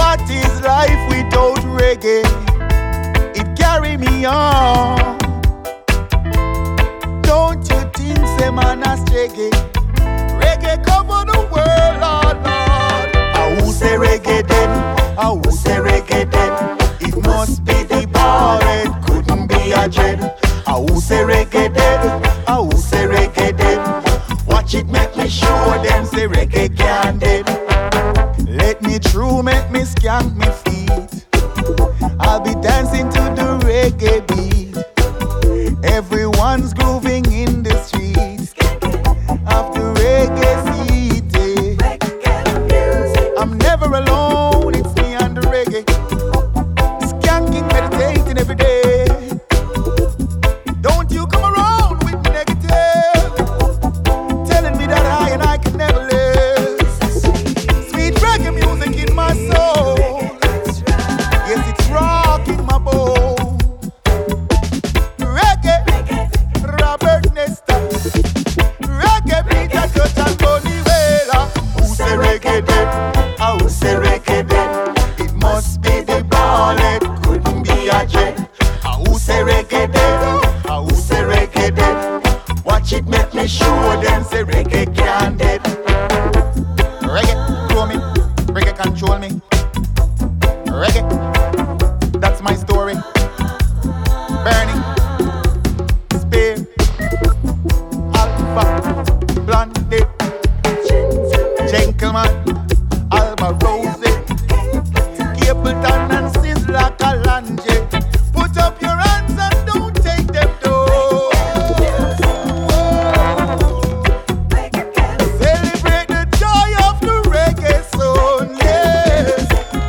What is life without reggae? It carry me on. Don't you think say man a reggae? Reggae cover the world, Lord, Lord. I who say reggae dead? I who say reggae dead? It must be the ball, it couldn't be a dread. I who say reggae dead? I who say reggae dead? Watch it make me show them say reggae can't dead. Let me through, make me skank me feet. I'll be dancing to the reggae beat. Everyone's grooving in the streets after reggae city. I'm never alone, it's me and the reggae. Skanking, meditating every day. Don't you come around with negative, telling me that I and I can never live. Sweet reggae music in my soul. Yes, it's rocking my boat. Reggae, Robert Nesta. Reggae, Peter Tosh and Tony Wailer. Who say reggae dead? I who say reggae dead? It must be the ball, it couldn't be a jet. I who say reggae dead? I who say reggae dead? Watch it make me show them say reggae can't dead. Reggae, grow me. Reggae control me. Reggae, that's my story. Burning, Spear, Alpha, Blondie, Gentleman, Alba Rose, Capleton and Sizzla Kalonji. Put up your hands and don't take them down. Celebrate the joy of the reggae sound, yes,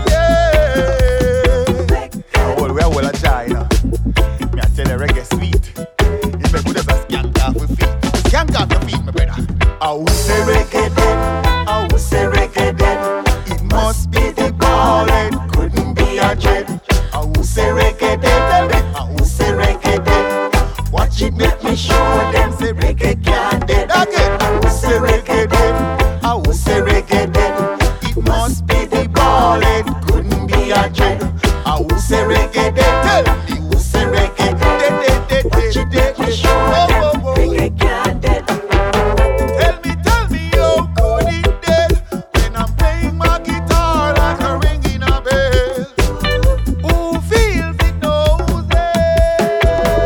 yes. Oh, we are well a China. Me I tell the reggae sweet. You make good as a skank off your feet. Skank off your feet, my brother. I will say reggae dead. I will say reggae dead. It must be the ball, it couldn't be a dread. I will say reggae dead. I will say reggae dead. Watch it make me show them say reggae can't dead. Again, I will say reggae dead. I will say reggae dead. It must be the ball, it couldn't be a dread. I will say reggae dead. Tell me who say reggae dead. Watch it make me show them reggae can't dead. Tell me, how could it dead when I'm playing my guitar like a ringing a bell? Who feels it knows it?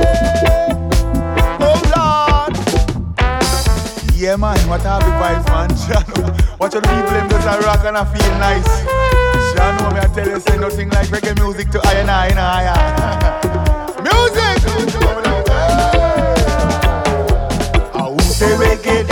Oh Lord. Yeah man, what are the vibes man? Watch out the people them just a rock and I feel nice. Sure know me I tell you say nothing like reggae music to I and I. Music! I who say reggae